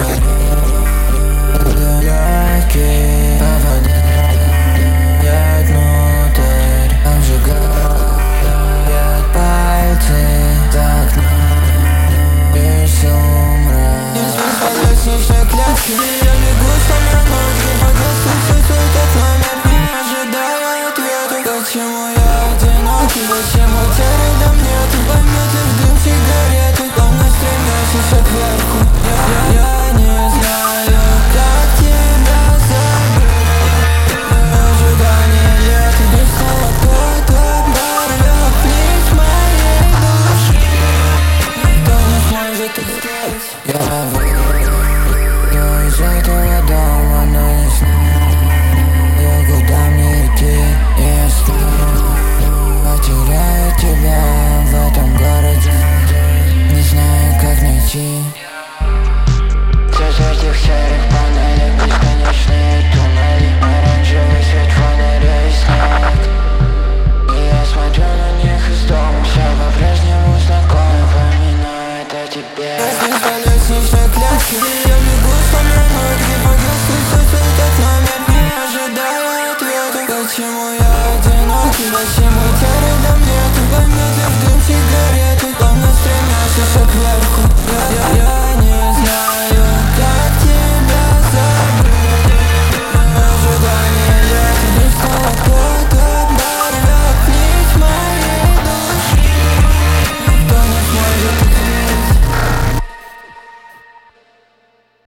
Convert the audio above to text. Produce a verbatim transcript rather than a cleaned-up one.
легкие попадают внутрь, обжигают пальцы за окном и сумрак. Я спать по лестничной клетке, я бегу сам на ноги, погасываю свой тот номер, не ожидая ответа. Почему я одинокий, почему тебя рядом нет? Пометив дым сигареты, словно стремящийся кверху. Я, я, я не знаю, как тебя забыть. Ожидание лет, где снова кто-то порвет вниз моей души. Никто не сможет успеть. Я выйду из этого дома, но не знаю, куда мне идти. Если потеряю тебя в этом городе, не знаю, как найти. Все с этих серых панелей, бесконечные туннели, оранжевый свет фонарей, снег. И я смотрю на них из дома, все по-прежнему знакомо, напоминаю это тебе. Я здесь по лестничной клетке, я бегу сам на ноги, погасываю свой тот номер, не ожидая ответа. Почему я одинокий, почему